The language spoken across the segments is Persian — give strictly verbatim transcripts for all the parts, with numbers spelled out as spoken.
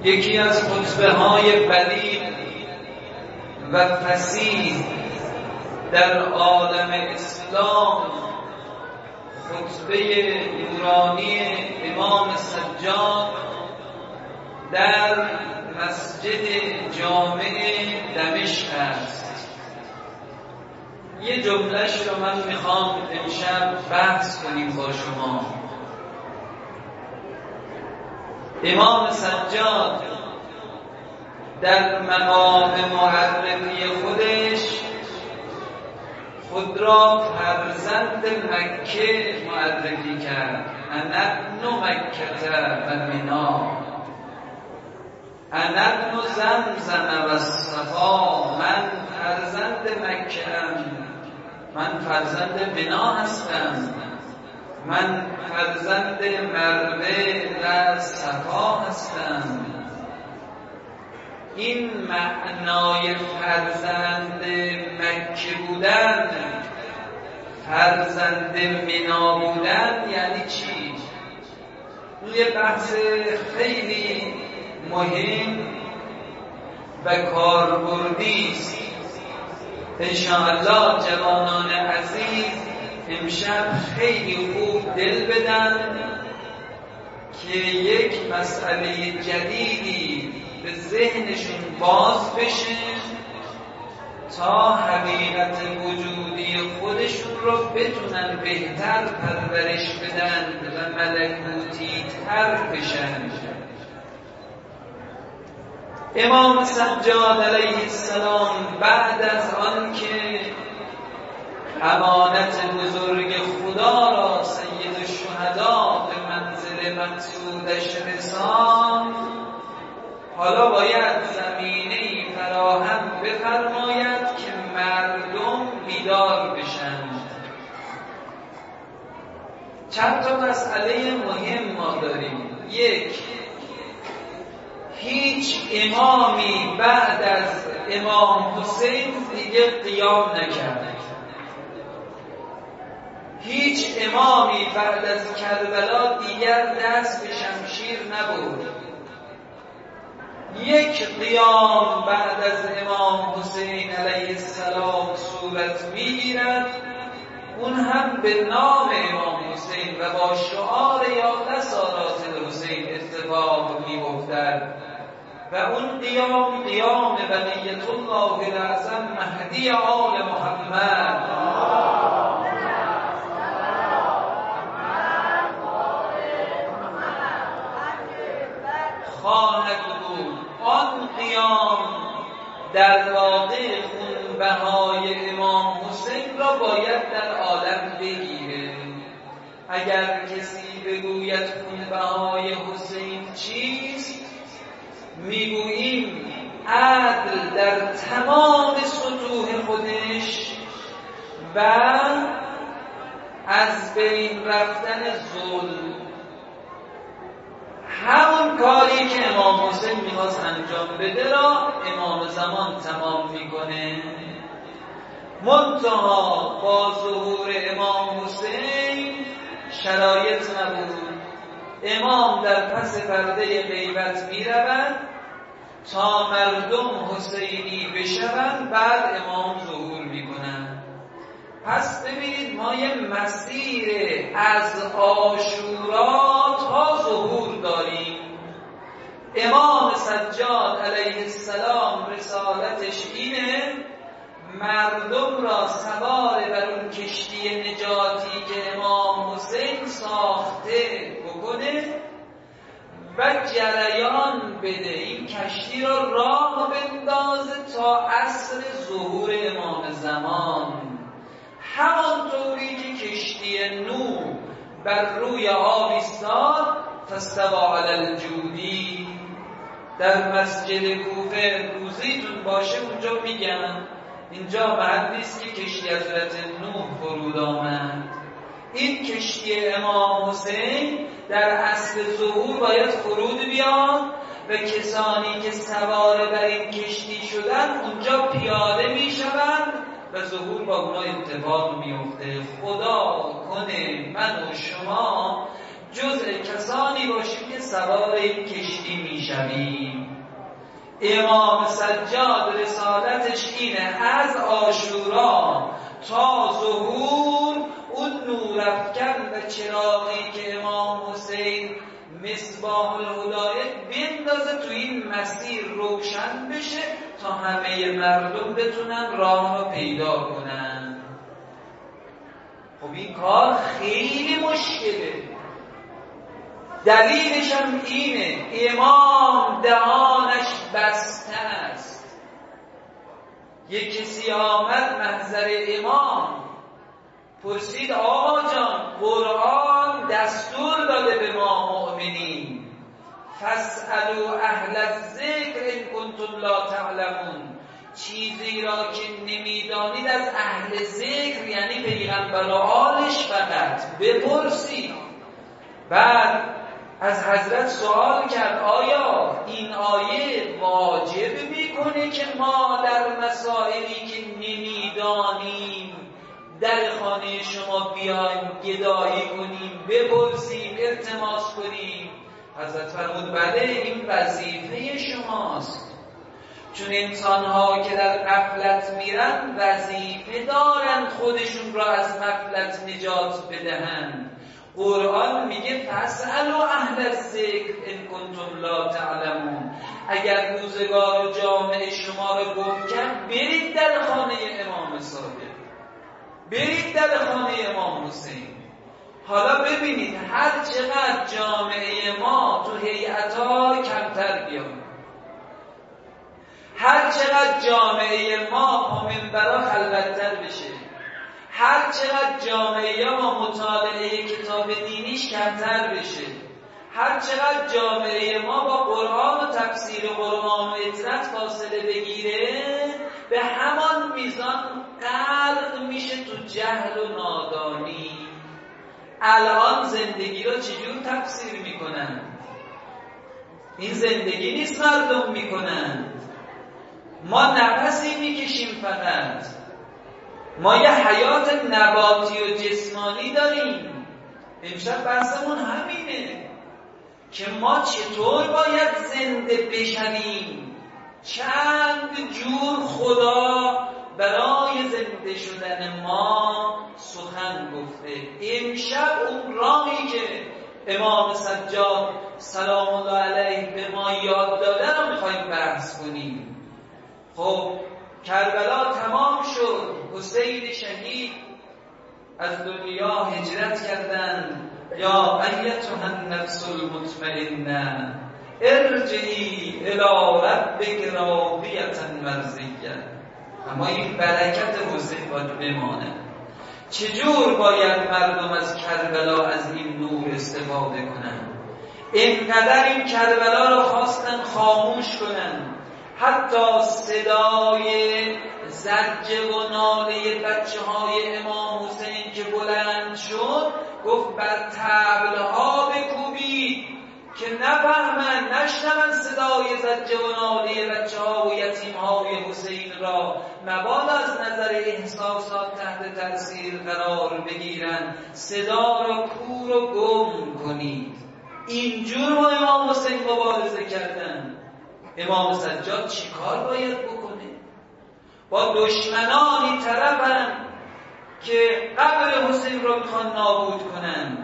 یکی از خطبه های بلیغ و فصیح در عالم اسلام خطبه نورانی امام سجاد در مسجد جامع دمشق است. یه جملهش رو من میخوام امشب بحث کنیم با شما. امام سجاد در مقام معرفی خودش خود را فرزند مکه معرفی کرد. انا ابن مکه و منا، انا ابن زمزم و صفا، من فرزند مکه ام، من فرزند منا هستم، من فرزند مروه و صفا هستم. این معنای فرزند مکه بودن، فرزند منا بودن یعنی چی؟ روی بحث خیلی مهم و کاربردی است. انشاءالله جوانان عزیز امشب خیلی خوب دل بدن که یک مسئله جدیدی به ذهنشون باز بشه تا حقیقت وجودی خودشون رو بتونن بهتر پرورش بدن و ملکوتی تر بشن. امام سجاد علیه السلام بعد از آن که امانت بزرگ خدا را سید الشهدا به منزل مقصودش رساند، حالا باید زمینه‌ای فراهم بفرماید که مردم بیدار بشن. چند تا مسئله مهم ما داریم. یک، هیچ امامی بعد از امام حسین دیگه قیام نکرد. هیچ امامی بعد از کربلا دیگر دست به شمشیر نبرد. یک قیام بعد از امام حسین علیه السلام صورت میگیرد، اون هم به نام امام حسین و با شعار یا نصارات حسین اتفاق می‌افتد و اون قیام قیام بنیت الله الاعظم مهدی آل محمد خواهد بود. آن قیام در واقع خونبهای امام حسین را باید در عالم بگیره. اگر کسی بگوید خونبهای حسین چیست، میگوییم عدل در تمام سطوح خودش و از بین رفتن ظلم. همون کاری که امام حسین میخواست انجام بده را امام زمان تمام میکنه. منتها با ظهور امام حسین شرایط نبود. امام در پس پرده غیبت میرود تا مردم حسینی بشوند، بعد امام ظهور میکنند. پس ببینید ما یه مسیر از عاشورا تا ظهور داریم. امام سجاد علیه السلام رسالتش اینه مردم را سوار بر اون کشتی نجاتی که امام حسین ساخته بکنه و جریان بده، این کشتی را راه بندازه تا عصر ظهور امام زمان. همانطوری که کشتی نوح بر روی آب ایستاد فاستوی علی الجودی. در مسجد کوفه روزیتون باشه اونجا میگن، اینجا محل نیست که کشتی حضرت نوح فرود آمد. این کشتی امام حسین در اصل ظهور باید فرود بیاد و کسانی که سوار بر این کشتی شدن اونجا پیاده میشوند و ظهور با اونا اتفاق میفته. خدا کنه من و شما جزء کسانی باشیم که سوار این کشتی میشویم. امام سجاد رسالتش اینه از عاشورا تا ظهور اون نورافکن و چراغی که امام حسین مصباح الهدایه بندازه تو این مسیر روشن بشه تا همه مردم بتونن راه رو پیدا کنن. خب این کار خیلی مشکله. دلیلش هم اینه امام دهانش بسته است. یک کسی آمد محضر امام پرسید آقا جان قرآن دستور داده به ما مؤمنین فاسألوا اهل الذکر ان کنتم لا تعلمون، چیزی را که نمیدانید از اهل ذکر یعنی پیغمبر و آلش فقط بپرسید. بعد از حضرت سوال کرد آیا این آیه واجب میکنه که ما در مسائلی که نمیدانیم در خانه شما بیایم گدایی کنیم، بپرسیم، التماس کنیم؟ حضرت فرمود بله این وظیفه شماست، چون انسان‌ها که در غفلت میرن وظیفه دارن خودشون را از غفلت نجات بدهند. قرآن میگه فاسألوا اهل الذکر ان کنتم لا تعلمون. اگر روزگار و جامعه شما رو گم کرد برید در خانه امام صادق، برید در خانه امام حسین. حالا ببینید هر چقدر جامعه ما تو هیئت‌ها کمتر بیاد، هر چقدر جامعه ما پا منبرها خلوت‌تر بشه، هر چقدر جامعه ما مطالعه کتاب دینیش کمتر بشه، هر چقدر جامعه ما با قرآن و تفسیر قرآن و اطرت فاصله بگیره، به همان میزان غرق میشه تو جهل و نادانی. الان زندگی رو چجور تفسیر میکنن؟ این زندگی نیست مردم میکنن. ما نفسی میکشیم فقط، ما یه حیات نباتی و جسمانی داریم. امشب بحثمون همینه که ما چطور باید زنده بشویم. چند جور خدا برای زنده شدن ما سخن گفته. امشب اون راهی که امام سجاد سلام الله علیه به ما یاد داده رو میخواییم بحث کنیم. خب کربلا تمام شد، حسین شهید از دنیا هجرت کردند. یا ایتها النفس المطمئنه ارجعی الی ربک راضیة مرضیة. اما این برکت حسین باید بمانه. چجور باید مردم از کربلا از این نور استفاده کنن؟ اینقدر این کربلا رو خواستن خاموش کنن، حتی صدای زجه و ناله بچه های امام حسین که بلند شد گفت بر طبلها بکوبید که نفهمن، نشنون صدای زجه و ناله بچه ها و یتیم های حسین را، مبادا از نظر احساسات تحت تأثیر قرار بگیرن، صدا را کور و گم کنید. اینجور با امام حسین مبارزه کردن. امام سجاد چی کار باید بکنه؟ با دشمنانی طرفن که قبر حسین رو میخوان نابود کنن.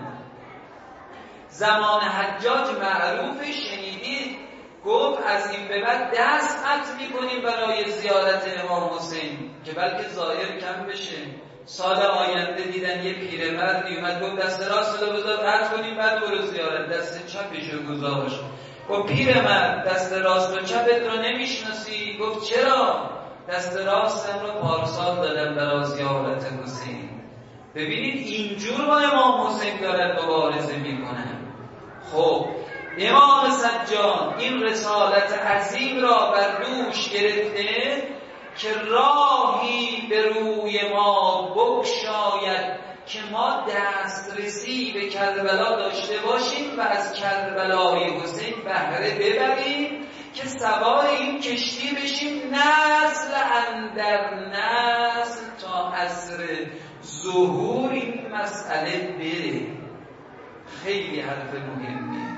زمان حجاج معروف شنیدید گفت از این به بعد دست قطع میکنیم برای زیارت امام حسین که بلکه زائر کم بشه. سال آینده دیدن یه پیرمردی اومد گفت دست راست رو بذار قطع کنیم بعد برو زیارت، دست چپش رو گذاشت. گفت پیرمرد دست راست و چپت رو نمیشناسی؟ گفت چرا؟ دست راستم رو پارسال دادم برای زیارت حسین. ببینید اینجور با امام حسین دارد مبارزه میکنن. خب امام سجاد این رسالت عظیم را بر دوش گرفته که راهی به روی ما بگشاید که ما دسترسی به کربلا داشته باشیم و از کربلای حسین بهره ببریم که سوار این کشتی بشیم نسل اندر نسل تا عصر ظهور این مسئله بره. خیلی حرف مهمیه.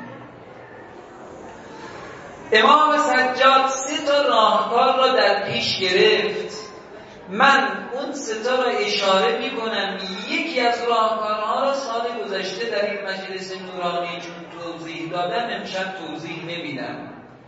امام سجاد سه تا راهکار را در پیش گرفت. من اون سه تا را اشاره میکنم. یکی از راهکارها را سال گذشته در این مجلس نورانی چون توضیح دادم امشب توضیح نمیدم.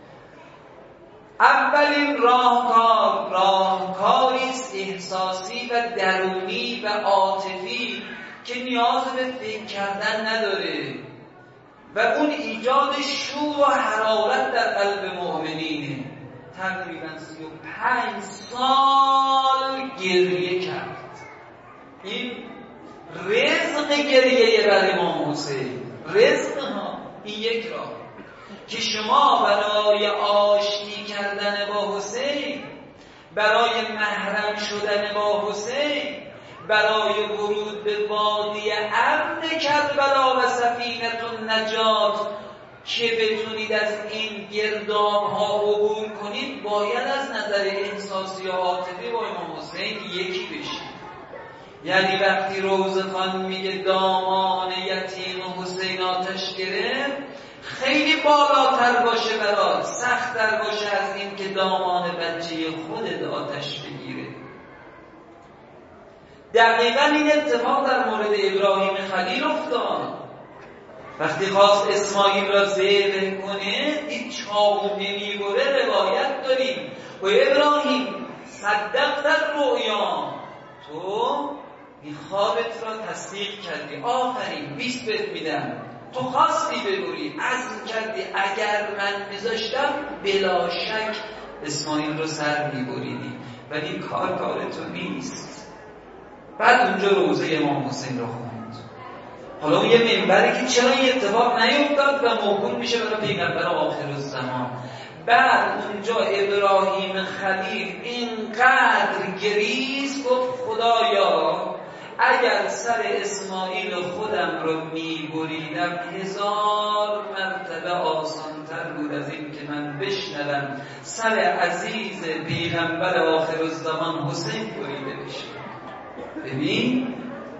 اولین راهکار راهکاری است احساسی و درونی و عاطفی که نیاز به فکر کردن نداره و اون ایجاد شور و حرارت در قلب مؤمنینه. تقریبا سی و پنج سال گریه کرد. این رزق گریه بر امام حسین، رزق ها. این یک راه که شما برای آشتی کردن با حسین، برای محرم شدن با حسین، برای ورود به وادی امن کربلا و سفینه النجات که بتونید از این گرداب ها عبور کنید، باید از نظر احساسی و عاطفی با امام حسین یکی بشید. یعنی وقتی روزخان میگه دامان یتیم حسین آتش گرفت، خیلی بالاتر باشه برات، سخت‌تر باشه از این که دامان بچه خودت آتش بگیره. دقیقاً این اتفاق در مورد ابراهیم خلیل افتاد. وقتی خواست اسماعیل را ذبح کنه، دید چاقو نمیبره. روایت داریم و ابراهیم صدقت الرؤیا، تو این خوابت را تصدیق کردی، آفرین، بیست بهت میدم. تو خواستی ببری، عزم کردی، اگر من میذاشتم بلا شک اسماعیل رو سر میبریدی، ولی این کار کار تو نیست. بعد اونجا روزه امام حسین رو خوند. حالا اون یه منبره که چرا این اتفاق نیفتاد و موکول میشه برای پیغمبر آخر الزمان. بعد اونجا ابراهیم خلیل اینقدر گریست، گفت خدایا اگر سر اسماعیل خودم رو میبریدم هزار مرتبه آسانتر بود از این که من بشنوم سر عزیز پیغمبر آخر الزمان حسین بریده بشه. ببین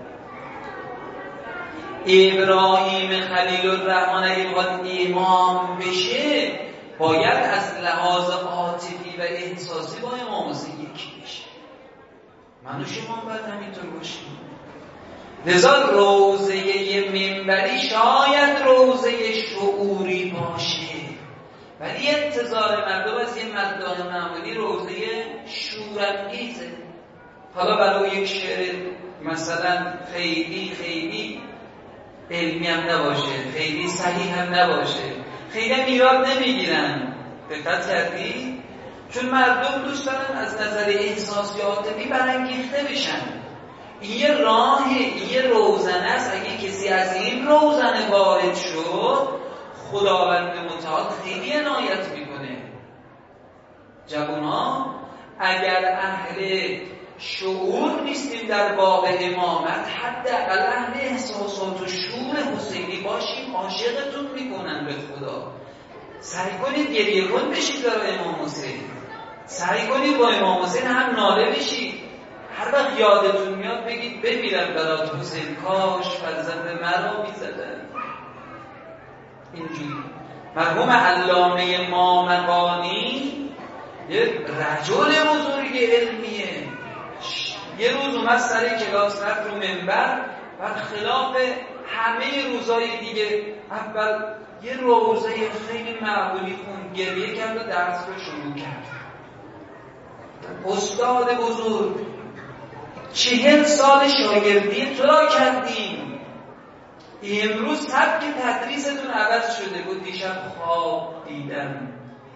ابراهیم خلیل الرحمن اگه بخواد امام بشه، باید از لحاظ عاطفی و احساسی با امام حسین یکی بشه. من و شما باید همینطور باشیم. لذا روزه منبری شاید روزه شعوری باشه، ولی انتظار مردم از یه مداح معمولی روزه شورانگیزه. حالا برای یک شعر مثلا خیلی خیلی علمی هم نباشه، خیلی صحیح هم نباشه، خیلی هم ایراد نمیگیرن. دقت کردی؟ چون مردم دوست دارن از نظر احساسی عاطفی برانگیخته بشن. این یه راهه، این یه روزنه است. اگه کسی از این روزنه وارد شد، خداوند متعال خیلی عنایت میکنه. جوونا اگر اهل شعور نیستیم در باب امامت، حداقل اهل احساسات و شعور حسینی باشیم. عاشقتون میکنن به خدا. سعی کنید گریه کن بشید برای امام حسین. سعی کنید با امام حسین هم ناله بشید. هر وقت یادتون میاد بگید بمیرم برات حسین، کاش فرزند مرا میزدن. اینجوری مرحوم علامه مامقانی یه رجل بزرگ علمیه. یه روز اومد سر کلاس، رفت رو منبر، بعد خلاف همه روزای دیگه اول یه روزه خیلی معمولی خون، گریه کرد و درس رو شروع کرد. استاد بزرگ، چهل سال شاگردی تو را کردیم، امروز سبک تدریستون عوض شده بود. دیشب خواب دیدم،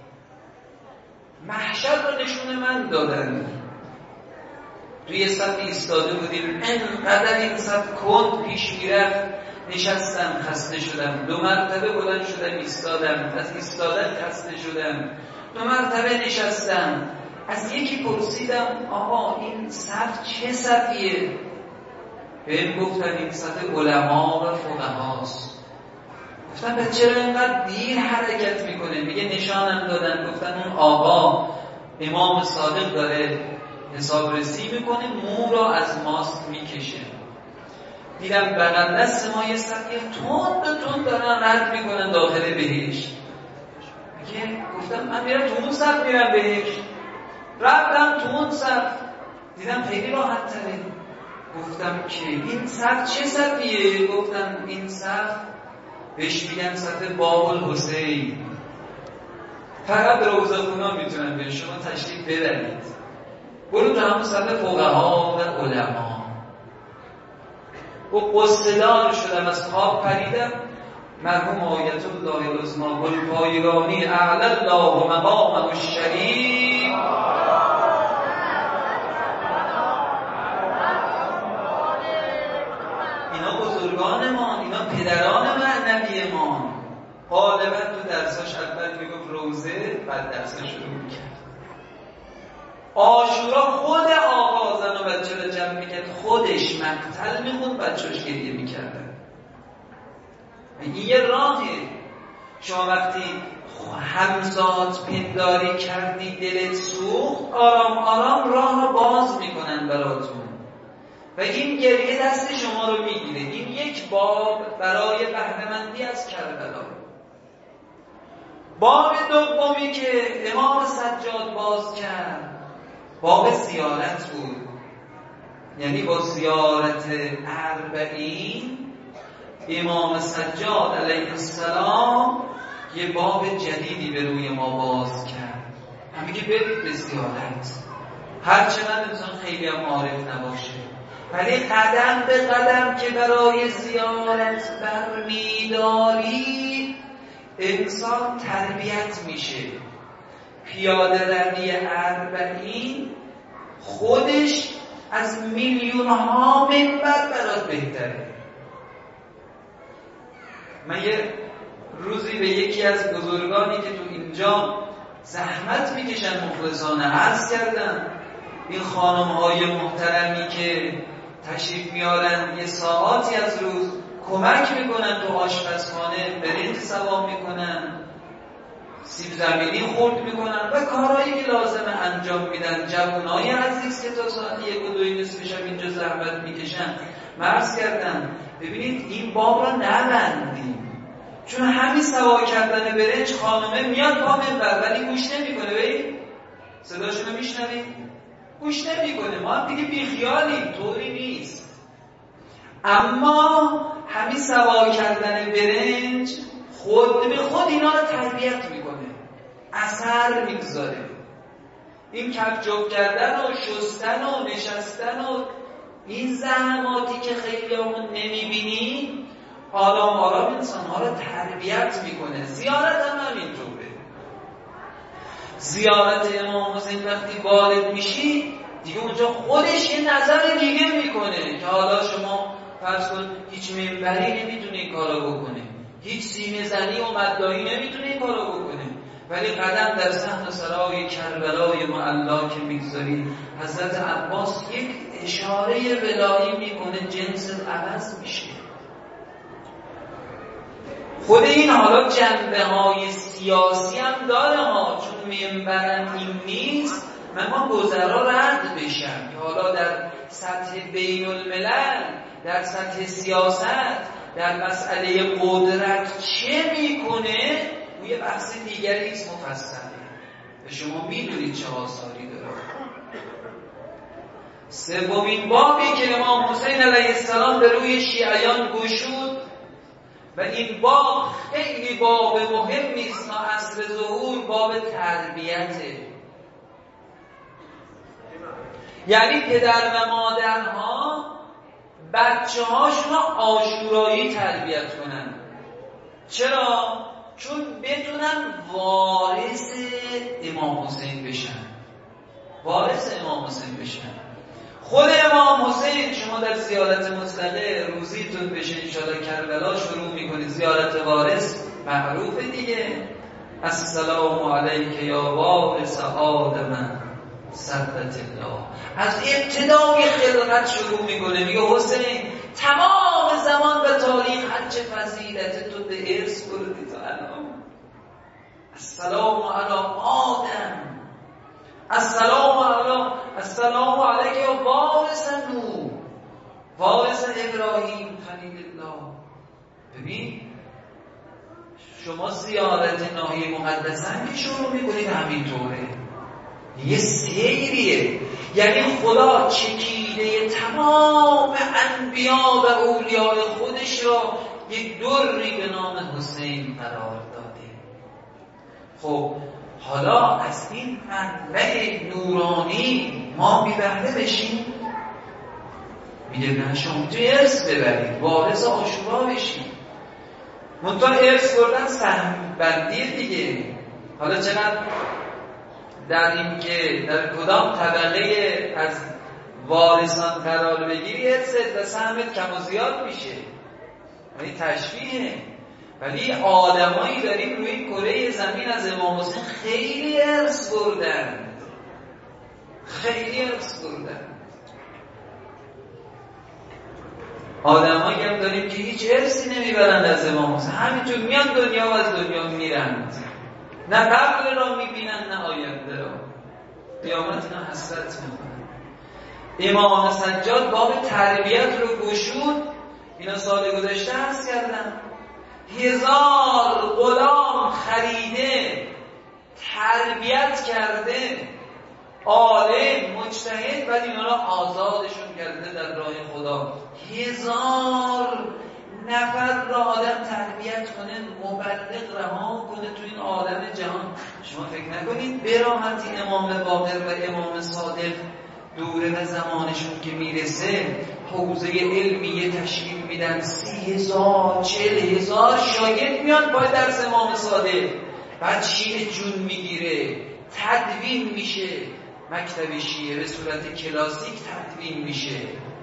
محشر رو نشون من دادن. توی صف ایستاده بودیم، انقدر این صف کند پیش میرفت، نشستم خسته شدم. دو مرتبه بلند شدم ایستادم، از ایستادن خسته شدم. دو مرتبه نشستم. از یکی پرسیدم آقا این صف چه صفیه؟ بهم گفتن این صف علما و فقهاست. گفتم به چرا اینقدر دیر حرکت میکنه؟ میگه نشانم دادن، گفتن اون آقا امام صادق داره حساب رسی میکنه، مو را از ماست میکشه. دیدم بغل دست ما یه سطحی تند تند دارن رد میکنن داخل بهشت. میگه گفتم من میرم تو اون صف میرم بهشت. رفتم تو اون صف دیدم خیلی راحت تره. گفتم که این صف چه صفیه؟ گفتم این صف بهش میگن صف باب الحسین، فقط روضه خونا میتونن به شما تشریف ببرید. برو تو همون صف فقها و علما. و قصدار شدم از خواب پریدم. مرحوم آیت الله العظمی والپایگانی اعلی الله مقامه الشریف اینا بزرگان ما، اینا پدران معنوی ما. غالبا تو درساش اول میگفت روزه، بعد درساش شروع میکرد. عاشورا خود آقا زن و بچه رو جمع میکرد، خودش مقتل میخوند، بچه‌اش گریه میکردن. این یه راهه. شما وقتی همزاد پنداری کردی دلت سوخت، آرام آرام راه رو باز میکنن براتون و این گریه دست شما رو میگیره. این یک باب برای بهره‌مندی از کربلا. باب دومی که امام سجاد باز کرد باب زیارت بود. یعنی با زیارت اربعین امام سجاد علیه السلام یه باب جدیدی به روی ما باز کرد. هم میگه برید به زیارت، هرچند انسان خیلی هم عارف نباشه، ولی قدم به قدم که برای زیارت برمیداری انسان تربیت میشه. پیاده روی اربعین خودش از میلیون ها منبر برات بهتره. من یه روزی به یکی از بزرگانی که تو اینجا زحمت میکشن مخلصانه عرض کردم، این خانم های محترمی که تشریف میارن یه ساعاتی از روز کمک میکنن تو آشپزخانه، برنج سوام میکنن، سیب زمینی خورد میکنن و کارهایی که لازمه انجام میدن. جوانای عزیز که تا ساعت یک و دوی نصف شب اینجا زحمت میکشن، عرض کردم ببینید این باب را نبندیم، چون همین سوا کردن برنج خانمه میاد پا منبر ولی گوش نمیکنه. ببین صداشونو میشنوید؟ گوش نمیکنه. ما هم دیگه بیخیالیم، طوری نیست. اما همین سوا کردن برنج خود به خود اینا رو تربیت میکنه، اثر میگذاره. این کف جفت کردن و شستن و نشستن و این زحماتی که خیلی همون نمیبینیم آرام آرام انسانها رو تربیت میکنه. زیارت هم همینطوره. زیارت امام حسین وقتی وارد میشی دیگه اونجا خودش یه نظر دیگه میکنه که حالا شما فرض کن هیچ منبری نمیتونه این کارو بکنه، هیچ سینه زنی و مدعی نمیتونه این کارو بکنه، ولی قدم در صحن سرای کربلای معلا که میگذاری حضرت عباس یک اشاره ولایی میکنه، جنس عوض میشه. خود این حالا جنبه های سیاسی هم داره ها، چون منبرم این نیست من ما گذرا رد بشم که حالا در سطح بین الملل، در سطح سیاست، در مسئله قدرت چه میکنه و یه بحث دیگری است مفصله و شما میدونید چه آثاری داره. سومین بابی که امام حسین علیه السلام به روی شیعیان گشود و این باب خیلی باب مهمی است تا عصر ظهور، باب تربیته. یعنی پدر و مادرها بچه هاشون رو عاشورایی تربیت کنن. چرا؟ چون بدونن وارث امام حسین بشن، وارث امام حسین بشن. خود امام حسین شما در زیارت مطلقه روزیتون بشه انشاءالله کربلا شروع میکنید، زیارت وارث معروف دیگه. السلام علیک یا وارث آدم ثبت الله. از ابتدای خلقت شروع میکنه، میگه حسین تمام زمان و تاریخ هر چه فضیلت تو به ارث بردی تا الان. السلام علی آدم، السلام علی السلام علیک یا وارث نوح، وارث ابراهیم خلیل الله. ببین شما زیارت ناحیه مقدسه هم که شروع میکنید همینطوره، یه سیریه، یعنی خدا چکیده تمام انبیا و اولیاء خودش را یک دری به نام حسین قرار داده. خب حالا از این منبع نورانی ما بی بهره بشیم؟ میگه نه، شما تو ارث ببرید، وارث عاشورا بشید. منتها ارث بردن سهم بندی دیگه. حالا چقدر در این که در کدام طبقه از وارثان قرار بگیری ارثت و سهمت کم و زیاد میشه، یعنی تشبیهه. ولی آدمایی داریم روی کره زمین از امام حسین خیلی ارث بردن، خیلی ارث بردن. آدمایی هم داریم که هیچ ارثی نمیبرند از امام حسین، همینجور میان دنیا و از دنیا میرند، نه قبل را میبینند نه آینده را، قیامت اینا حسرت میکنند. امام سجاد باب تربیت رو گشود. اینا سال گذشته هست کردم هزار غلام خریده، تربیت کرده، عالم مجتهد، بعد اینا را آزادشون کرده در راه خدا. هزار نفر را آدم تربیت کنه، مبلغ رها کنه تو این عالم جهان. شما فکر نکنید به راحتی امام باقر و امام صادق دوره و زمانشون که میرسه حوزه علمیه تشکیل میدن، سی هزار چل هزار شاگرد میان پای درس امام صادق، بعد شیعه جون میگیره، تدوین میشه، مکتب شیعه به صورت کلاسیک تدوین میشه.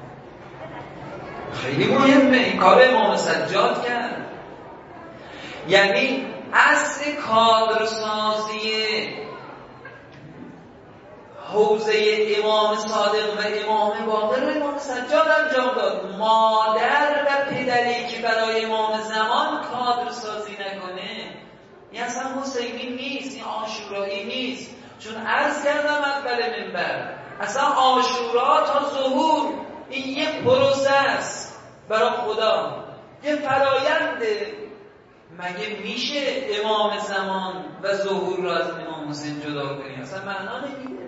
خیلی مهمه این کار امام سجاد کرد. یعنی اصل کادرسازی حوزه امام صادق و امام باقر امام سجاد انجام داد. مادر و پدری که برای امام زمان کادرسازی نکنه، این اصلا حسینی نیست، این عاشورایی نیست. چون عرض کردم اول منبر، اصلا عاشورا تا ظهور این یه پروسه است برای خدا، یه فراینده. مگه میشه امام زمان و ظهور را از امام حسین جدا کنیم؟ اصلا معنا نمیده.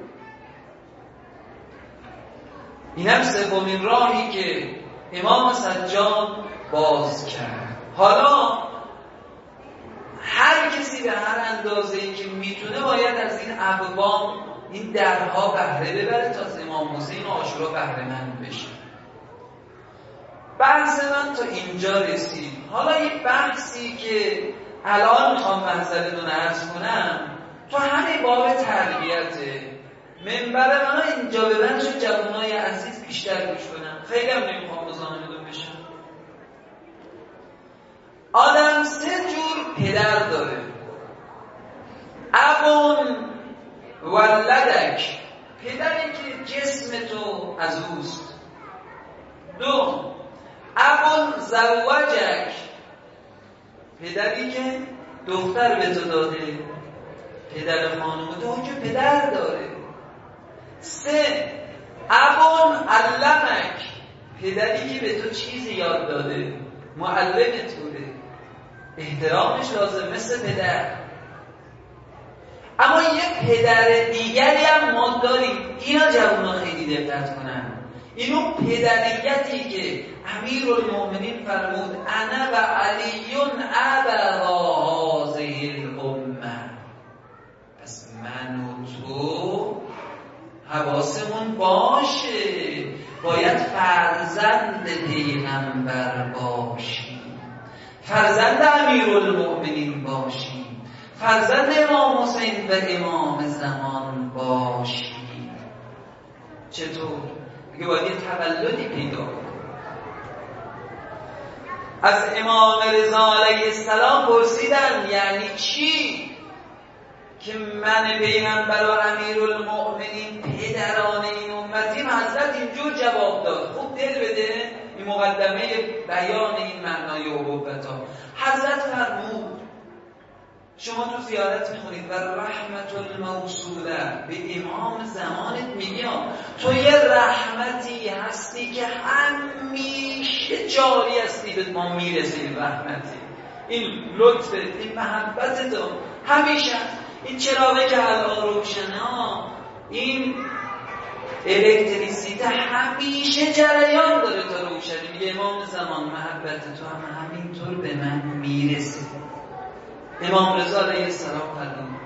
این هم سومین راهی که امام سجاد باز کرد. حالا هر کسی به هر اندازه‌ای که میتونه باید از این ابواب، این درها بهره ببره تا از امام حسین و عاشورا بهره مند بشه. بحث من تا اینجا رسید. حالا یک بحثی که الان میخوام منظرتون عرض کنم تو همین باب تربیته. منبر من اینجا ببند شد جوانای عزیز بیشتر گوش کنم، خیلی هم نمیخوام مزاحمتون بشم. آدم سه جور پدر داره: ابون ولدک، پدری که جسم تو از اوست. دو، ابون زوجک، پدری که دختر به تو داده، پدر خانم تو که پدر داره. سه، ابون علمک، پدری که به تو چیزی یاد داده، معلم توره، احترامش لازم مثل پدر. اما یه پدر دیگری هم ما داریم، اینا جوونا خیلی دقت کنن. اینو پدریتی که امیرالمومنین فرمود انا و علیون ابا هذه الامه، پس من و تو حواسمون باشه، باید فرزند پیغمبر باشیم، فرزند امیرالمومنین باشیم، فرزند امام حسین و امام زمان باشیم. چطور؟ دیگه باید یه تولدی پیدا کنیم. از امام رضا علیه السلام پرسیدن یعنی چی که من پیغمبر و امیرالمؤمنین پدران این امتیم؟ حضرت اینجور جواب داد. خوب دل بده این مقدمه بیان این معنای ابوبتا. حضرت فرمود شما تو زیارت میخونید و رحمت الموصوله به امام زمانت میگی تو یه رحمتی هستی که همیشه جاری هستی، به ما میرسی این رحمتی، این لطفت، این محبت تو همیشه. این چراغی که الان روشنه، این الکتریسیته همیشه جریان داره تا روشنی. میگه امام زمان محبت تو هم همینطور به من میرسه. امام رضا علیه السلام فرمود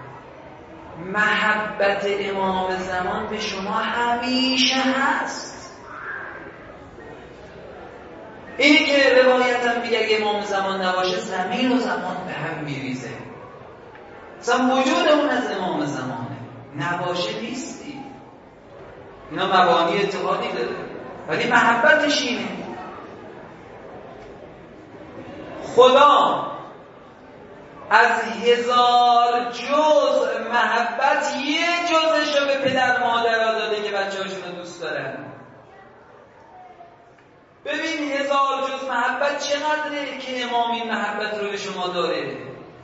محبت امام زمان به شما همیشه هست. اینی که روایتم میگه اگه امام زمان نباشه زمین و زمان به هم میریزه. اصلا وجود اون از امام زمانه، نباشه نیستی. اینا مبانی اعتقادی داره، ولی محبتش اینه. خدا از هزار جز محبت یه جزش رو به پدر مادر داده که بچه هاشون رو دوست دارن. ببین هزار جز محبت چقدره که امام این محبت رو به شما داره.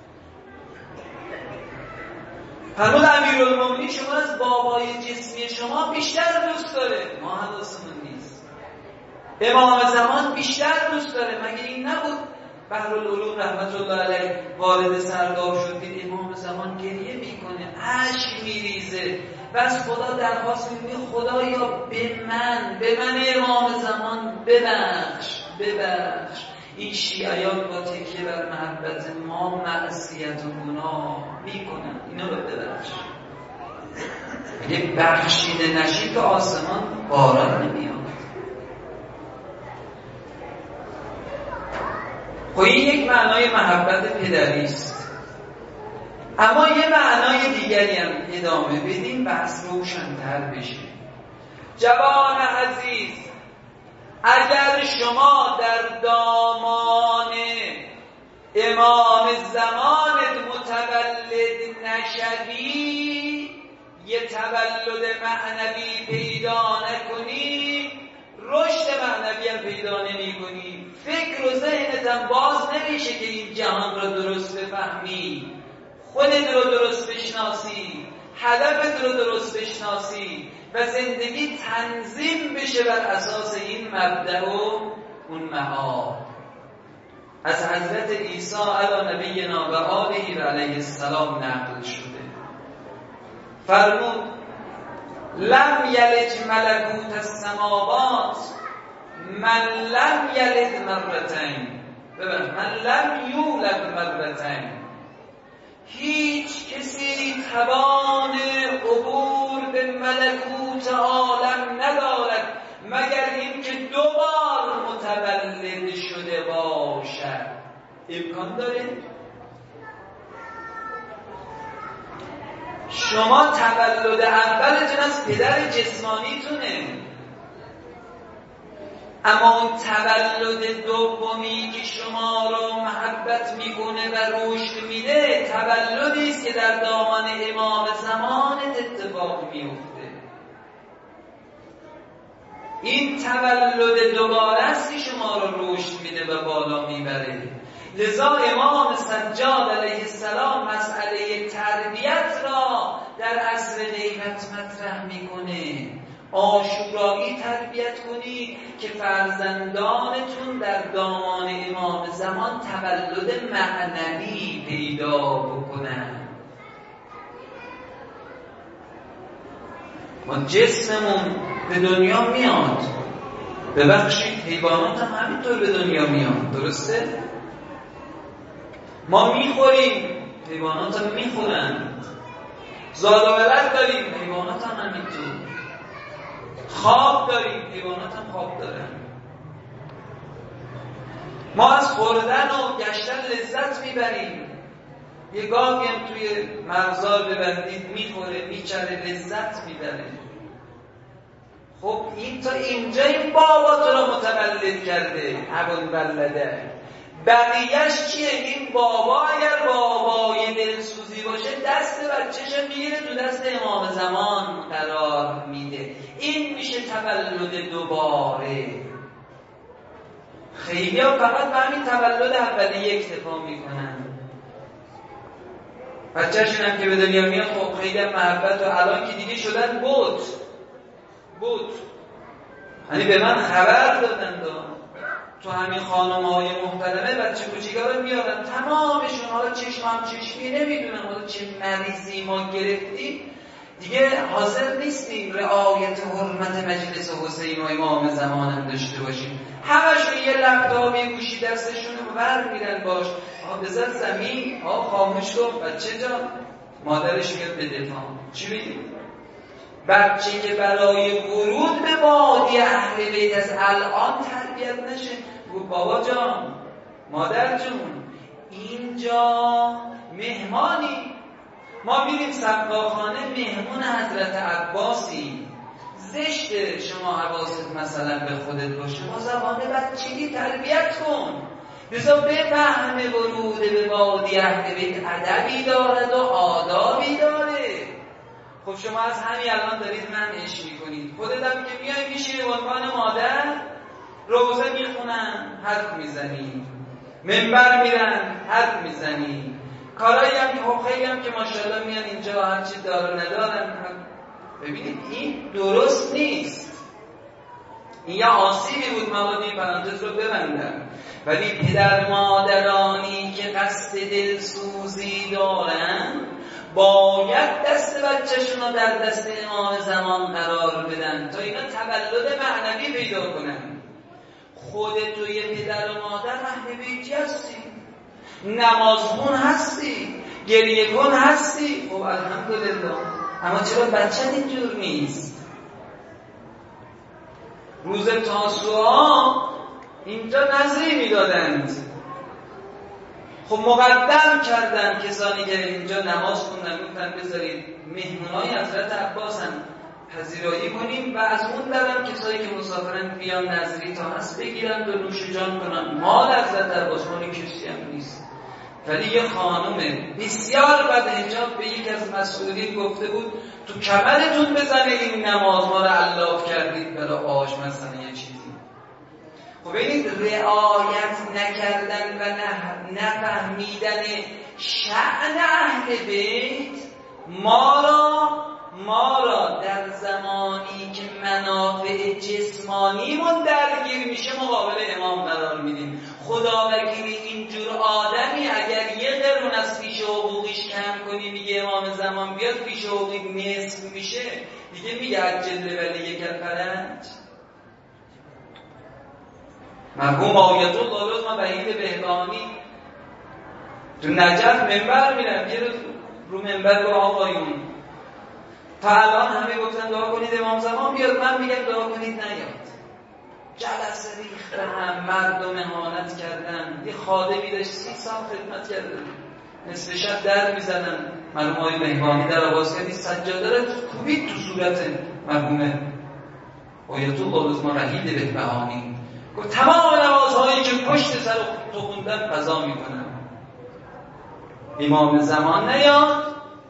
فرمود امیرالمومنین شما از بابای جسمی شما بیشتر دوست داره، ما حواسمون نیست. امام زمان بیشتر دوست داره. مگه این نبود بحرالعلوم رحمت الله علیه وارد سرداب شد، دید امام زمان گریه میکنه، اشک میریزه، بس خدا درخواست میکنه خدایا به من به من امام زمان ببخش ببخش. این شیعیان با تکیه بر محبت ما معصیت و گناه میکنن، اینا رو ببخش. اگه بخشیده نشی تو آسمان باران نمیاد. خب این یک معنای محبت پدری است. اما یه معنای دیگری هم ادامه بدیم بحث روشن‌تر بشه. جوان عزیز، اگر شما در دامان امام زمانت متولد نشوی، یه تولد معنوی پیدا نکنی، رشد معنوی هم پیدا نمی کنی، فکر و ذهنت هم باز نمیشه که این جهان را درست بفهمی، خودت رو درست بشناسی، هدفت رو درست بشناسی و زندگی تنظیم بشه بر اساس این مبدأ و اون معاد. از حضرت عیسی علی نبینا و آله و علیه السلام نقل شده، فرمود لم یلج ملکوت السماوات من لم یلد مرتين، ببین من لم یولد مرتين، هیچ کسی توان عبور به ملکوت عالم ندارد مگر اینکه دو بار متولد شده باشد. امکان داره؟ شما تولد اولتون از پدر جسمانیتونه، اما اون تولد دومی که شما رو محبت میکنه و رشد میده تولدی است که در دامان امام زمانت اتفاق میفته. این تولد دوباره است که شما رو رشد میده و بالا میبره. لذا امام سجاد علیه السلام مسئله تربیت را در عصر غیبت مطرح میکنه. عاشورایی تربیت کنی که فرزندانتون در دامان امام زمان تولد معنوی پیدا بکنن. ما جسممون به دنیا میاد، ببخشید حیوانات هم همینطور به دنیا میاد، درسته؟ ما میخوریم، حیوانات هم میخورن، زاد و ولد داریم، حیوانات هم همینطور، خواب داریم، حیوانات هم خواب دارن. ما از خوردن و گشتن لذت میبریم، یه گاهی هم توی مغزار ببندید میخوره میچره لذت میبره. خب این تا اینجا این بابا تو رو متولد کرده، ابن ولده، بقیهش چیه؟ این بابا اگر بابای دلسوزی باشه دست بچه‌ش میگیره تو دست امام زمان قرار میده. این میشه تولد دوباره. خیلی ها فقط به همین تولد اولیه اکتفا میکنن. بچه‌شون هم که به دنیا میاد خب خیلی محبت و الان که دیگه شدن بود بود یعنی به من خبر دادن دا. تو همین خانم‌های محترمه بچه کوچیکا رو میارن تمامشون حالا چشم هم چشمی نمیدونن حالا چه مریضی ما گرفتیم دیگه حاضر نیستیم رعایت حرمت مجلس حسین و امام زمانم داشته باشیم. همشون یه لپتاپی گوشی دستشون رو ور میرن باش آه بذار زمین آه خاموش کن بچه جان مادرش میاد به دفاع چی بگیم؟ بچه که برای ورود به وادی اهل بیت از الان تربیت نشه گفت بابا جان مادر جون اینجا مهمانی ما میریم سقاخانه مهمون حضرت عباسی زشته شما حواست مثلا به خودت باشه ما زبانه بچگی تربیت کن بذار بفهمه ورود به وادی اهل بیت ادبی دارد و آدابی داره. خب شما از همین الان دارید منعش میکنید خودت هم که میای میشی به عنوان مادر روزه میخونن حرف میزنی منبر میرن حرف میزنی کارایی هم که خیلی هم که ماشاءالله میان اینجا هرچی داره ندارن ببینید این درست نیست این یه آسیبی بود من این پرانتز رو ببندم ولی پدر مادرانی که قصد دلسوزی دارن باید دست بچه‌شون رو در دست امام زمان قرار بدن تا اینا تولد معنوی پیدا کنن. خودت تو یه پدر و مادر اهل بیتی هستی نمازخون هستی گریه کن هستی خب الحمدلله اما چرا بچه اینجور نیست؟ روز تاسوعا اینجا نظری میدادند خب مقدم کردن کسانی که اینجا نماز خوندن گفتن بذارید مهمونای حضرت عباس هم پذیرایی کنیم و از اون درم کسایی که مسافرن بیان نظری تا هست بگیرن و نوش جان کنن مال حضرت عباس مال کسی هم نیست. ولی یه خانم بسیار بد حجاب به یک از مسئولین گفته بود تو کمرتون بزنه این نماز ما رو علاف کردید برای آش مثلا یه چیزی. خب ببینید رعایت نکردن و نفهمیدن شأن اهل بیت ما را ما را در زمانی که منافع جسمانیمون درگیر میشه مقابل امام قرار میدیم. خدا وکیلی اینجور آدمی اگر یه قرون از پیش حقوقیش کم کنی میگه امام زمان بیاد پیش حقوقی نصف میشه دیگه میگه عجل ولی یک فرنج مرحوم آیت الله لطفا وحید بهبانی تو نجف منبر میرم یه روز رو منبر با آقایون تا الان همه گفتن دعا کنید امام زمان بیاد من میگم دعا کنید نیاد جلسه ریخته هم مردم اهانت کردن یه خادمی داشت سی سال خدمت کرده نصف شب در میزدن مرحوم آقای بهبانی در آواز کردی سجاده رو کوبید تو صورت مرحوم آیت الله لطفا وحید بهبانی گفت تمام نمازهایی که پشت سر تو خوندن قضا میکنن امام زمان نیاد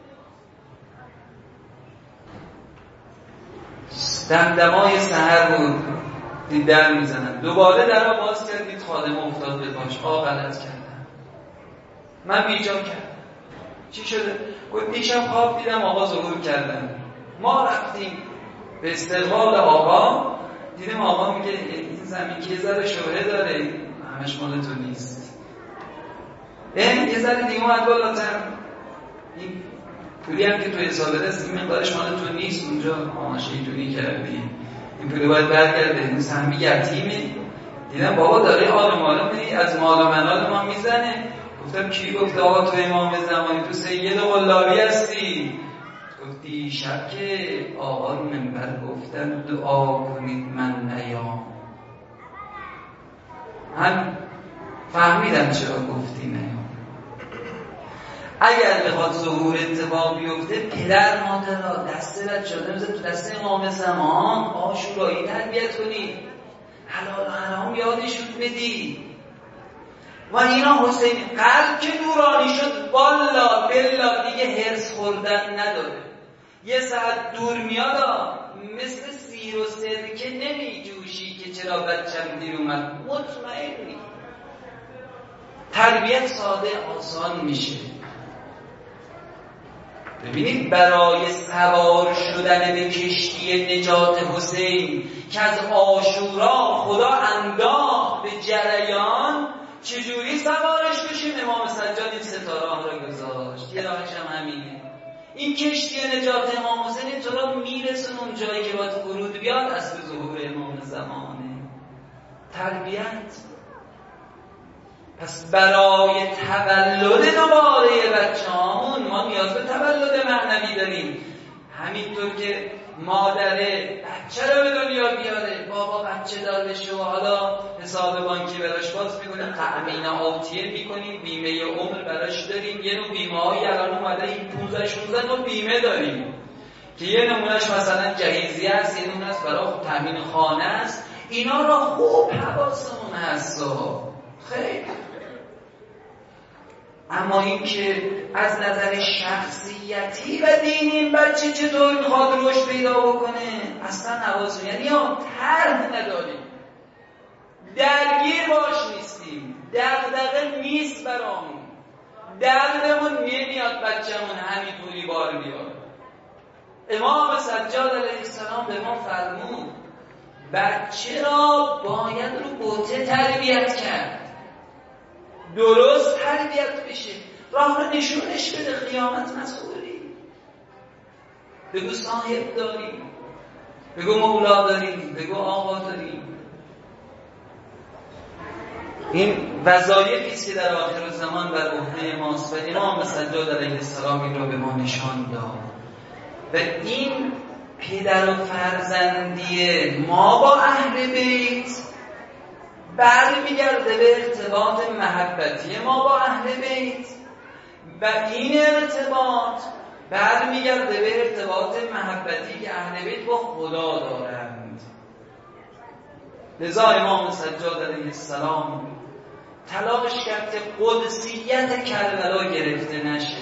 دمدمای سحر بود دید در میزنن دوباره در رو باز کردید خادم افتاد به پاش آقا غلط کردم من بیجا کردم چی شده؟ گفت دیشب خواب دیدم آقا ظهور کردن ما رفتیم به استقبال آقا دیدم آقا میگه این زمین که یه ذره شبهه داره همش مال تو نیست این یه ذره دیگه اومد بالاتر این پولی هم که تو حسابه دست این مقدارش مال تو نیست اونجا آماشیتونی کردی این پولی باید برگرده این سهمی یتیمه دیدم بابا داره آل مالو میدی از مال و منال ما میزنه گفتم کی گفت آقا تو امام زمانی تو سید غلابی هستی گفتی شب که آقا رو منبر گفتن دعا کنید من نیام هم فهمیدم چرا گفتی نیام اگر بخواد ظهور اتفاق بیفته پدر مادر را دست بچه آدم تو دست امام زمان آشورایی تربیت کنید حلال و حرام یادشون بدی و اینا حسین قلب که نورانی شد والا بلا دیگه هرس خوردن نداره یه ساعت دور میاد مثل سیر و سرکه نمی جوشی که چرا بچم دیر اومد مطمئنی تربیت ساده آسان میشه ببینید برای سوار شدن به کشتی نجات حسین که از عاشورا خدا انداخت به جریان، چجوری سوارش بشیم؟ امام سجاد این سه تا راه را گذاشت. یه راهش هم همینه. این کشتی نجات امام حسین تو را میرسون اون جایی که باید فرود بیاد، از ظهور امام زمانه. تربیت. پس برای تولد دوباره بچه‌هامون ما نیاز به تولد معنوی داریم. همینطور که مادره بچه رو به دنیا بیاره، بابا بچه دار بشه و حالا حساب بانکی براش باز میکنیم، تأمین آتیه میکنیم، بیمه عمر براش داریم. یه نوع بیمه هایی الان اومده، این پونزده شانزده نوع بیمه داریم که یه نمونهش مثلا جهیزیه است، یه نمونهش برای تأمین خانه است. اینا را خوب حواسمون هست. خیلی. اما این که از نظر شخصیتی و دینی این بچه چطور میخواد رشد پیدا بکنه اصلا حواسمون، یعنی یا طرح نداریم، درگیر باش نیستیم، دغدغه نیست برامون، دردمون نمیاد بچه‌مون همینطوری بار بیاد. امام سجاد علیه السلام به ما فرمود بچه را باید رو بوته تربیت کرد، درست تربیت بشه، راه رو نشونش بده. قیامت مسئولی، بگو صاحب داریم، بگو مولا داریم، بگو آقا داریم. این وظایفی است که در آخر زمان بر عهده ماست و امام سجاد علیه السلام این را به ما نشان داد. و این پدر و فرزندی ما با اهل بیت برمیگرده به ارتباط محبتی ما با اهل بیت و این ارتباط برمیگرده به ارتباط محبتی که اهل بیت با خدا دارند. لذا امام سجاد علیه السلام تلاش کرد که قدسیت کربلا گرفته نشه.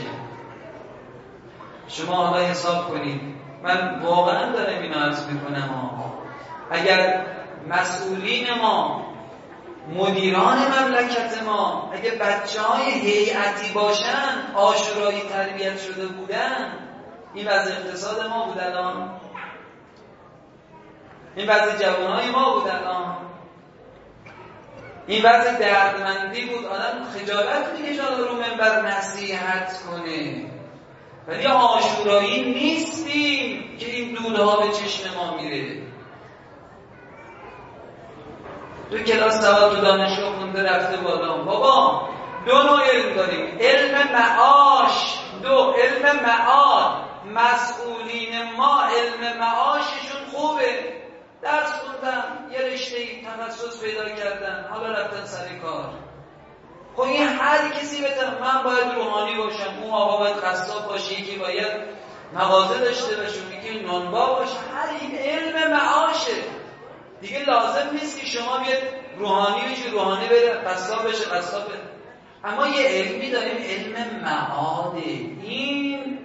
شما حالا حساب کنید، من واقعا دارم اینو عرض میکنم، اگر مسئولین ما، مدیران مملکت ما، اگه بچه های هیئتی باشن، عاشورایی تربیت شده بودن، این وضع اقتصاد ما بود الان، این وضع جوانای ما بود الان، این وضع دردمندی بود، آدم خجالت میکشه رو منبر نصیحت کنه. ولی عاشورایی نیستیم که این دودها به چشم ما میره. تو کلاس سواد تو دانشگاه خونده رفته بالا، بابا دو نوع علم داریم، علم معاش، دو علم معاد. مسئولین ما علم معاششون خوبه، درس خوندن، یه رشته‌ای تخصص پیدا کردن، حالا رفتن سر کار. خب این هر کسی بتونه، من باید روحانی باشم، اون آقا باید قصاب باشه، یکی باید مغازه داشته باشه، یکی نانوا باشه، هر این علم معاشه. دیگه لازم نیست که شما بیاد روحانی بشی، روحانی بره قصاب بشه، قصاب بره. اما یه علمی داریم، علم معاده. این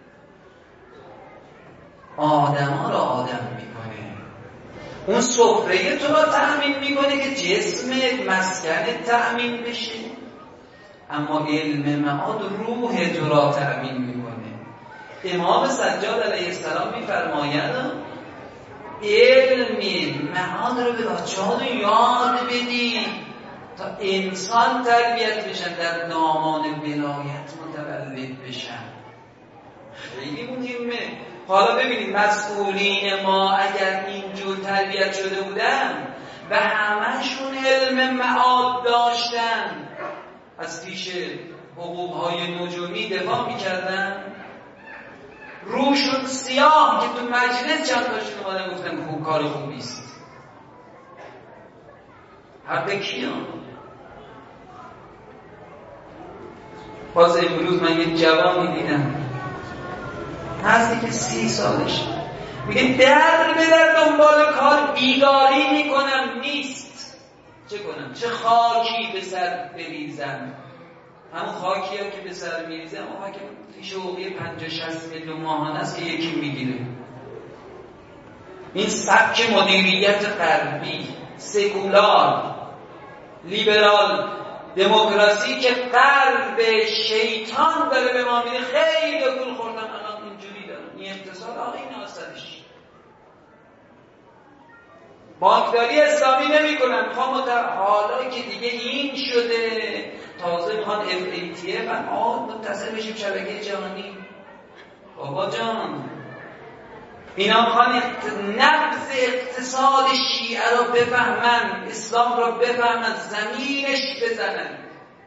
آدما را آدم میکنه، اون سفره تو را تأمین میکنه که جسمت، مسکنت تأمین بشه. اما علم معاد روح تو را تأمین میکنه. امام سجاد علیه السلام میفرماید علم معاد رو به بچه‌ها یاد بدی تا انسان تربیت بشن، در دامان ولایت متولد بشن. خیلی مهمه. حالا ببینید مسئولین ما اگر اینجور تربیت شده بودن و همشون علم معاد داشتن، از پیش حقوق‌های نجومی دفاع می‌کردن، روشون سیاه که تو مجلس چند تاشون اومدن گفتن خوب کار خوبیست. حق کیان؟ باز امروز من یه جوانی دیدم نزدیک سی سالش، میگه در به در دنبال کار بیگاری میکنم، نیست چه کنم؟ چه خاکی به سر بریزم؟ همون خاکی هم که به سر میریزم اما که فیش حقوقی پنجاه شصت میلیون ماهانه است که یکی میگیره. این سبک مدیریت غربی، سکولار، لیبرال، دموکراسی که غرب شیطان داره به ما میده، خیلی گول خوردم. سال آقا این آسانش بانکداری اسلامی نمی کنن، میخوام حالا که دیگه این شده تازه میخوان اف ای تی اف هم آه متصل بشیم شبکه جهانی. بابا جان اینا میخوان نبض اقتصاد شیعه رو بفهمن، اسلام رو بفهمن، زمینش بزنن.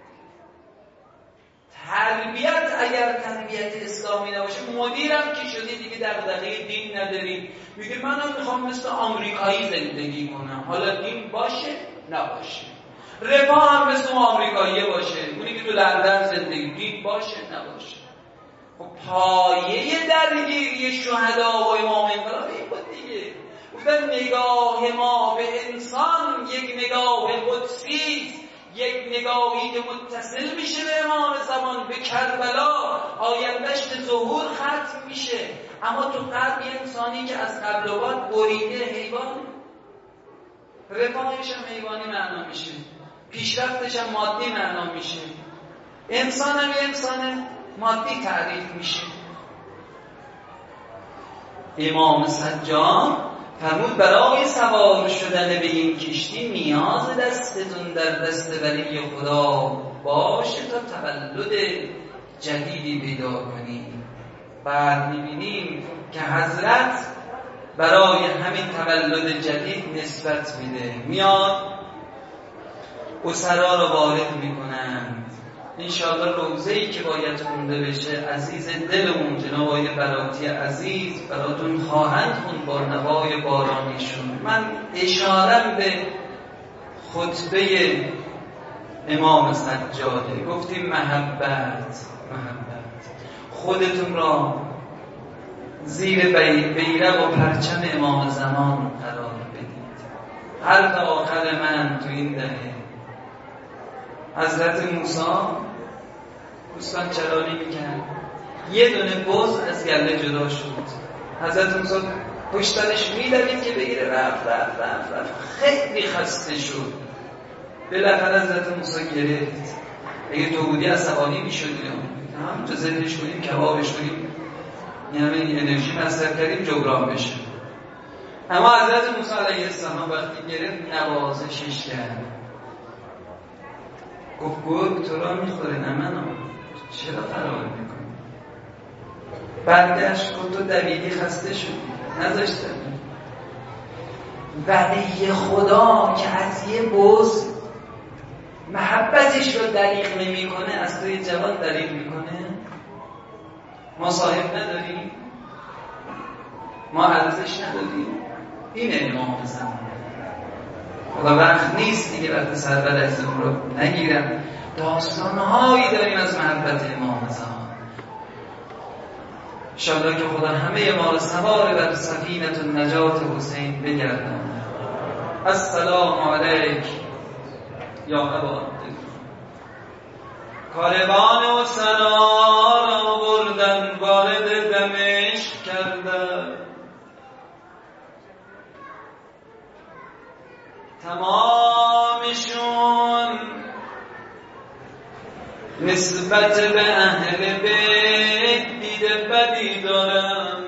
تربیت اگر تربیت اسلامی نباشه، مدیرم که شدی دیگه دغدغه دین نداری، میگه منم میخوام مثل آمریکایی زندگی کنم، حالا دین باشه نباشه، رفاه هم مثل آمریکایی باشه، اونی که تو لندن زندگی، دین باشه نباشه. خب پایه درگیری شهدا و امام انقلاب این بود دیگه. گفتن نگاه ما به انسان یک نگاه قدسی، یک نگاهی که متصل میشه به امام زمان، به کربلا، آیندهش به ظهور ختم میشه. اما تو قلب یه انسانی که از قبل و بعد بریده حیوان، رفاهش هم حیوانی معنا میشه، پیشرفتش هم مادی معنا میشه، انسان هم یه انسان مادی تعریف میشه. امام سجاد فرمود برای سوار شدن به این کشتی نیاز دستتون در دست ولی خدا باشه تا تولد جدیدی پیدا کنید. بعد میبینیم که حضرت برای همین تولد جدید نسبت میده، میاد اسرا رو وارد میکنن. انشاءالله روزه‌ای که باید خونده بشه عزیز دلمون جناب آقای براتی عزیز براتون خواهند خوند با نوای بارانیشون. من اشارم به خطبه امام سجاده، گفتیم محبت محبت خودتون را زیر بیرق و پرچم امام زمان قرار بدید. حرف آخر من تو این دهه حضرت موسی دوستان چرانی میکرد، یه دونه بز از گله جدا شد، حضرت موسی پشتنش میدوید که بگیره، رفت رفت رفت رفت خیلی خسته شد. بالاخره حضرت موسی گرفت. اگه تو بودی عصبانی میشدیم، همونجا ذبحش کنیم، کبابش کنیم، یعنی انرژی مصرف کردیم جبران بشه. اما حضرت موسی علیه السلام وقتی گرفت نوازشش کرد، گفت گرگ تو را میخوره نه منو، چرا فرار میکنی؟ برگشت گفت تو دویدی خسته شدی نذاشتم. ولی خدا که از یه بز محبتش رو دریغ نمیکنه از توی جوان دریغ میکنه. ما صاحب نداریم، ما ارزش نداریم. این امام زمان. خدا وقت نیست دیگه وقت سرور عزیزم رو نگیرم. داستانهایی داریم از محبت امام زمان. انشاءالله که خدا همه ما رو سوار بر سفینة النجات حسین بگرداند. السلام علیک یا ابا کاروان و سنا را بردن وارد دمشق کردن، تمامشون نسبت به اهل بیت دیده بدی دارن.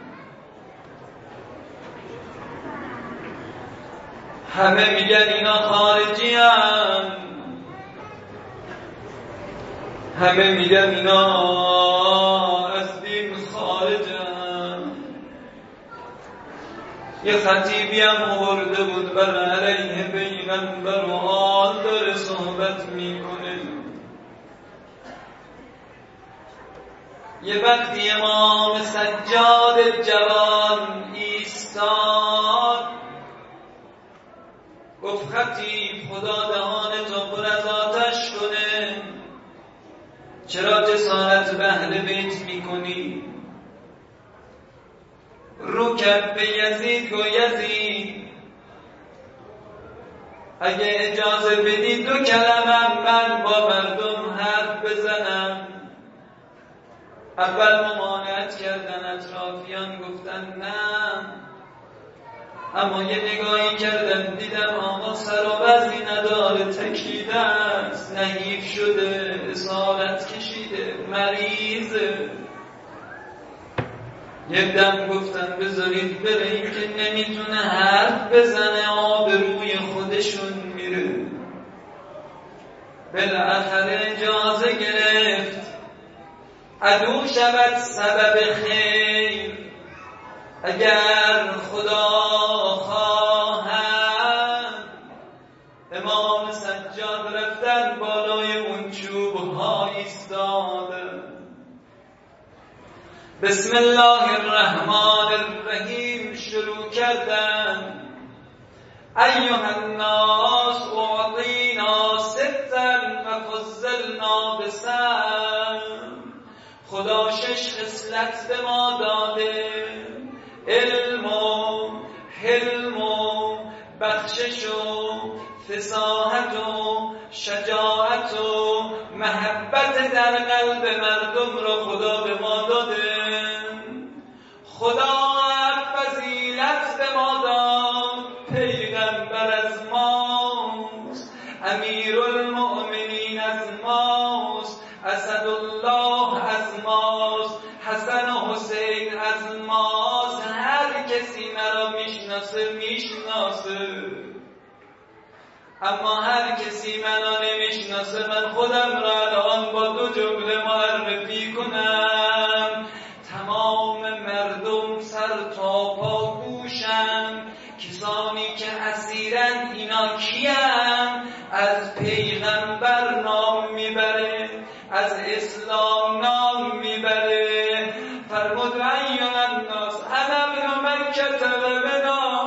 همه میگن اینا خارجی هن، همه میگن اینا از دین خارجن. یه خطیبی هم آورده بود بر علیه پیغمبر و آل داره صحبت میکنه. یه وقتی امام سجاد جوان ایستاد گفت خطیب خدا دهانتو پر از آتش کنه، چرا جسارت به اهل بیت میکنی؟ رو کرد به یزید گو یزید اگه اجازه بدی دو کلمه من با مردم حرف بزنم. اول ممانعت کردن اطرافیان، گفتن نه، اما یه نگاهی کردن دیدم آقا سر و وضعی نداره، تکیده است، نحیف شده، اصالت کشیده، مریضه. یه دم گفتن بذارید بره، این که نمیتونه حرف بزنه آبروی خودشون میره. بالاخره اجازه گرفت عدو شود سبب خیر. اگر خدا خواهد امام سجاد رفتن بالای اون چوب ها ایستادن. بسم الله الرحمن الرحیم شروع کردن. ایها الناس اعطینا ستا و فضلنا بسبع. خدا شش خصلت به ما داده: علم و حلم و بخشش و فصاحت و شجاعت و محبت در قلب مردم را خدا به ما داده. خدا فضیلت به ما داد. پیغمبر از ماست، امیرالمؤمنین از ماست، اسدالله از ماست، حسن و حسین از ماست. هر کسی مرا میشناسه میشناسه، اما هر کسی منو نمیشناسه من خودم را الان با دو جمله معرفی کنم. تمام مردم سر تا پا گوشن. کسانی که اسیرن اینا کیان؟ از پیغمبر نام میبره، از اسلام نام میبره. فرمود ایها الناس انا ابن مکه و بنا.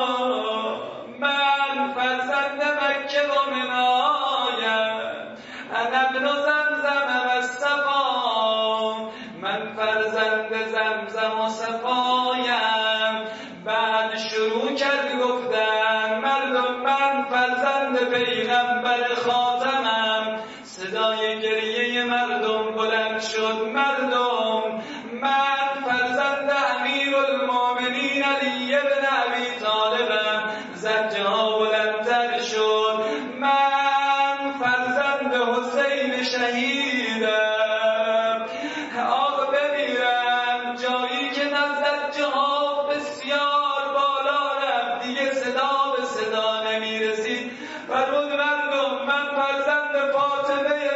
من فرزند مکه و منایم. انا ابن زمزم و صفا. من فرزند زمزم و صفایم. بعد شروع کرد گفتن مردم من فرزند پیغمبر خاتمم. صدای گریه مردم بلند شد. مردم من فرزند امیرالمؤمنین علی بن ابی طالبم. زجه ها بلندتر شد. من فرزند حسین شهیدم. آقا بمیرم جایی که زجه ها بسیار بالا رفت دیگه صدا به صدا نمیرسید. فرمود مردم من فرزند فاطمه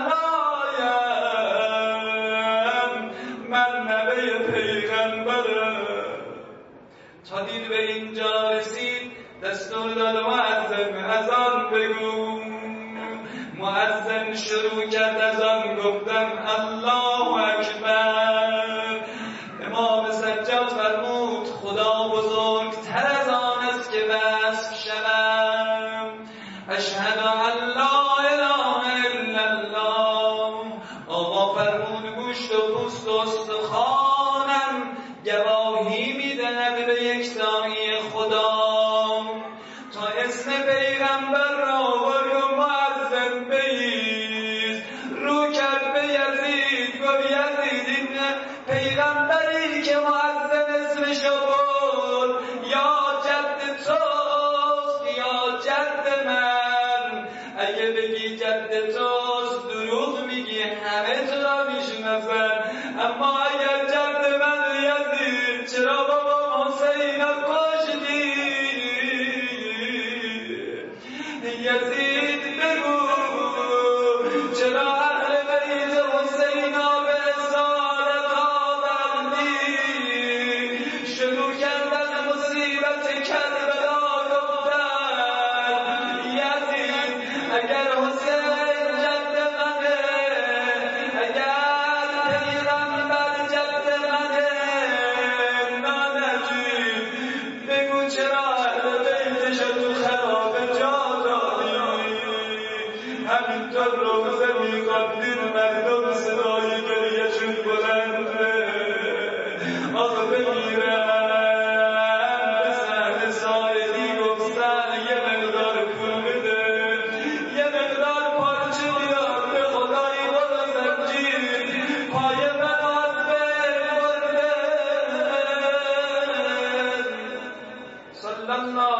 زهرایم. من نوه پیغمبرم. تا دید به اینجا رسید دستور داد مؤذن اذان بگو. مؤذن شروع کرد اذان گفتن الله اکبر. امام سجاد فرمود خدا بزرگتر از آن است که وصف شوم. اشهد ان لا اله الا الله. آقا فرمود گوشت و پوست و استخوانم گواهی میدهد به یکتایی خدا. تا اسم پیغمبر را آورد و مؤذن بایست. رو کرد به یزید گفت یزید این پیغمبری که مؤذن اسمش آورد یا جد توست یا جد من. اگه بگی جد توست دروغ میگی، همه تو را میشناسن. اما اگر جد من یزید چرا بابا حسین را کشتی؟ یزید بگو چرا اهل بیت حسین را به اسارت آوردی؟ شروع کرد از مصیبت کربلا گفتن یزید اگر حسین جد منه، اگر پیغمبر جد منه، نانجید بگو چرا اهل بیتش تو خراب جا دادی؟ همینطور روزه میخواندین مردم صدای گریهشون بلنده. آقا بگیرم به سهل سایدی گفتن یه مقدار پول بده، یه مقدار پارچه بیار به خدای برو زنجیر پای من از بین برده. صلی الله